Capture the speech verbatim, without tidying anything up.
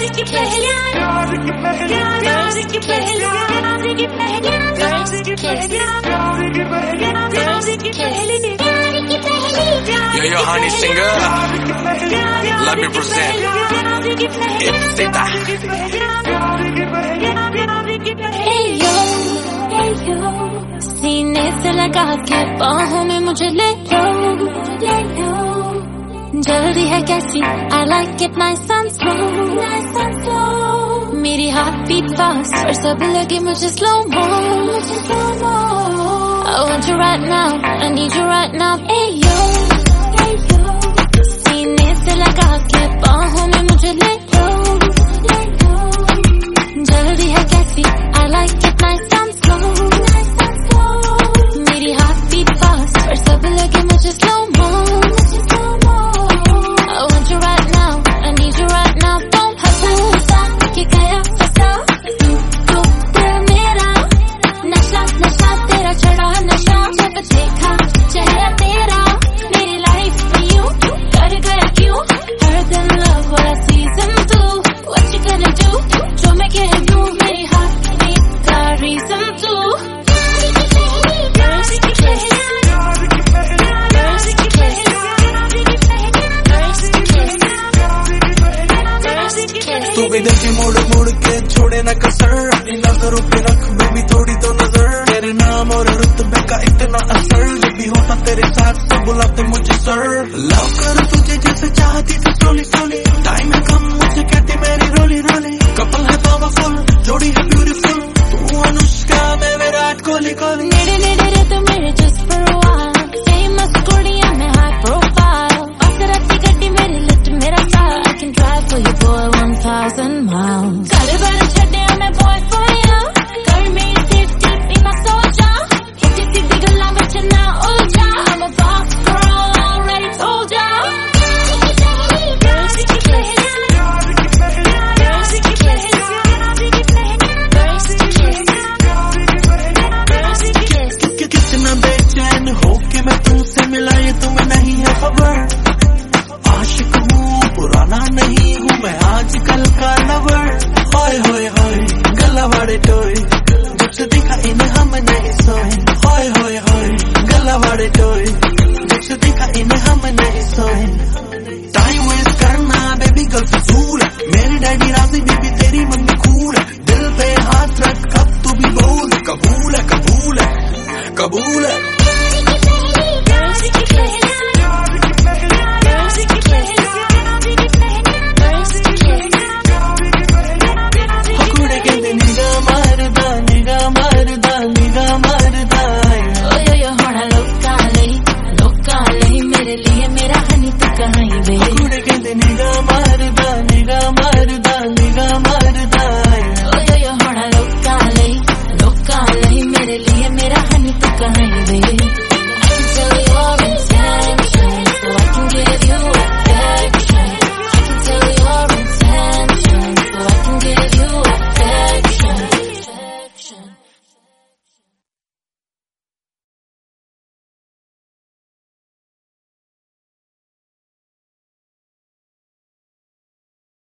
Yo, yo, honey singer, let me present. It's Sita. Hey yo, hey yo, सीने से लगा के बाहों में मुझे ले लो, ले लो. जल्दी है कैसी? I like it nice and slow, nice and slow. मेरी heart beat fast और सब लगे मुझे slow mo, मुझे slow mo. I want you right now, I need you right now. Hey yo, hey yo, सीने से लगा के बाहों में मुझे ले लो, ले लो. जल्दी है कैसी? I like it nice and slow, nice and slow. मेरी heart beat fast और सब लगे मुझे slow mo, मुझे slow mo. I want you right now, I need you right now. Don't hustle, कि गया फंसा तू तो दिल मेरा. नशा नशा तेरा चढ़ा नशा, जब देखा चेहरा तेरा. मेरी लाइफ में यूं कर गया क्यों? हर दिन love वाला season two. What you gonna do? जो मैं कह दूं मेरी heart beat का reason two. तू भी दिल की मोड़ मोड़ के छोड़े न कसर. अपनी नजरों पे रख बेबी थोड़ी तो नजर. तेरे नाम और रुतबे का इतना असर. जब भी होता तेरे साथ सब बुलाते मुझे सर. लव करूं तुझे जैसे चाहती थी स्लोली स्लोली. टाइम है कम मुझे कहती मेरी रोली रोली. कपल है पावरफुल, जोड़ी है ब्यूटीफुल. तू अनुष्का मैं विराट कोहली कोहली. नेड़े नेड़े रह तू मेरे just for a while. Famous कुड़ियां मैं high profile. Maserati गड्डी मेरी लिस्ट मेरा style. I can drive for you boy one thousand miles. घर बार छड्डिया मैं boy for you. कर मेरी safety be my soldier. हिची सीधी गल्लां विच ना उलझा. I'm a boss girl already told ya. कितना बेचैन हो के मैं तुमसे मिला ये तुम्हें नहीं है खबर. आशिक हूँ पुराना नहीं हूँ मैं आजकल का लवर. होए होए होए गला वाड़े टोए. जब से देखा इन्हें हम नहीं सोए. होए होए होए गला वाड़े टोए. जब से देखा इन्हें हम नहीं सोए. टाइम वेस्ट करना बेबी गर्ल फजूल है. मेरी डैडी राजी बीबी तेरी मम्मी कूल है. दिल पे हाथ रख कब तू भी बोल. कबूल है कबूल है कबूल है.